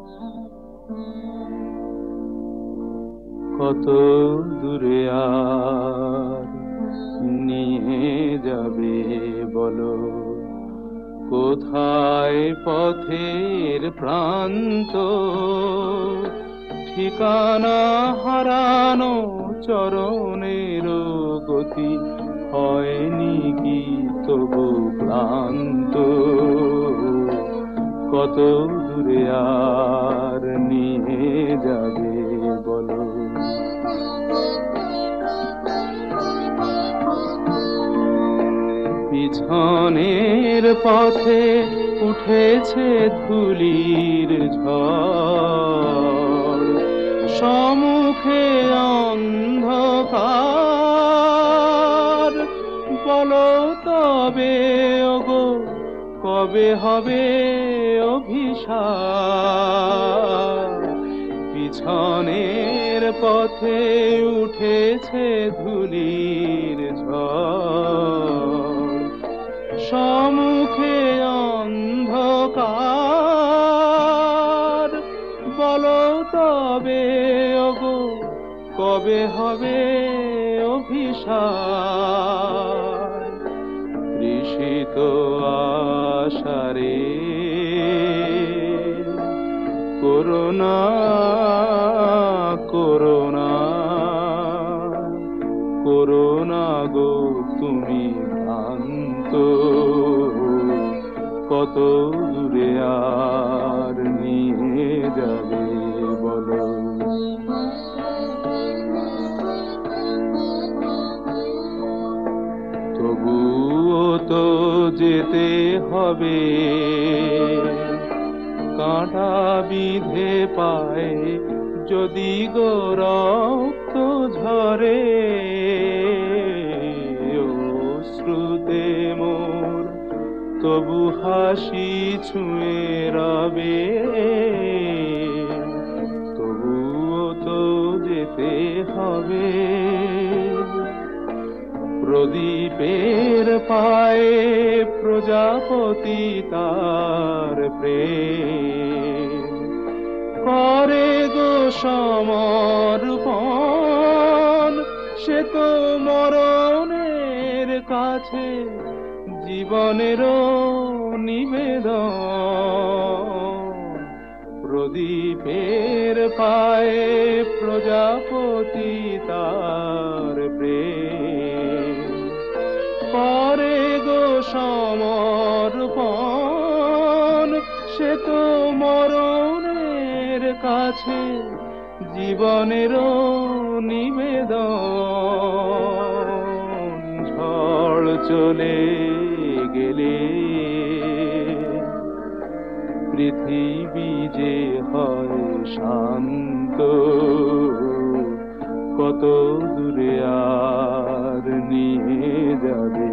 কত দূরে আর নিয়ে যাবে বলো, কোথায় পথের প্রান্ত, ঠিকানা হারানো চরণের গতি হয়নি কি তবু ক্লান্ত? কত দূরে আর নিয়ে যাবে বলো। পিছনের পথে উঠেছে ধুলির ঝড়, সম্মুখে অন্ধকার। বলো তবে ওগো কবে হবে অভিশাপ? পিছনের পথে উঠেছে ধুলির ঝড়, সম্মুখে অন্ধকার। বলো তবে ওগো কবে হবে অভিশাপ? তৃষিত আশারে করুণা করুণা করুণা গো তুমি ভ্রান্ত। কত দূরে আর নিয়ে যাবে বলো। তবুও তো যেতে হবে, কাঁটা বিধে পায় যদি গো রক্ত ঝরে। অশ্রুতে মোর তবু হাসি ছুঁয়ে রবে, তবুও তো যেতে হবে। প্রদীপের পায়ে প্রজাপতি তার প্রেম করে গো সমর্পণ। সে তো মরণের কাছে জীবনেরও নিবেদন। প্রদীপের পায়ে প্রজাপতি তার প্রেম করে গো সমর্পণ। সে তো মরণের কাছে জীবনেরও নিবেদন। ঝড় চলে গেলে পৃথিবী যে হয় শান্ত। কত দূরে আর নিয়ে যাবে